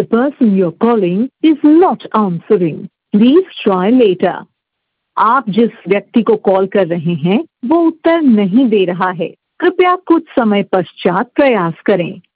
The person you're calling is not answering. Please try later. आप जिस व्यक्ति को कॉल कर रहे हैं वो उत्तर नहीं दे रहा है। कृपया कुछ समय पश्चात प्रयास करें।